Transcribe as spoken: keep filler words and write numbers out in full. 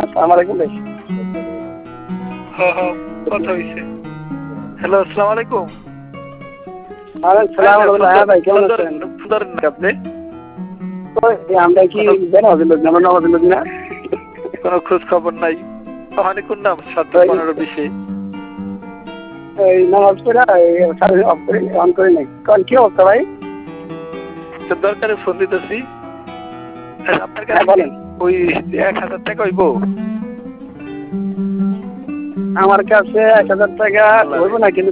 আসসালামু আলাইকুম ভাই। হ্যাঁ হ্যাঁ কথা হয়েছে। হ্যালো, আসসালামু আলাইকুম। হ্যাঁ ভাই, কেমন আছেন? আপনি আমরা কি নামাজের লোক, আমরা নামাজের লোক না। কোনো খোঁজ খবর নাই। ওখানে কোন নাম? সাত পনেরো বিশে এই নামাজ পড়ে অফ করে অন করে নাই। কারণ কি অবস্থা ভাই? দরকারে ফোন দিতেছি। আপনার হ্যাঁ কাছে বলেন। ওই এক হাজার টাকা হইব? আমার কাছে এক হাজার টাকা হইব না, কিন্তু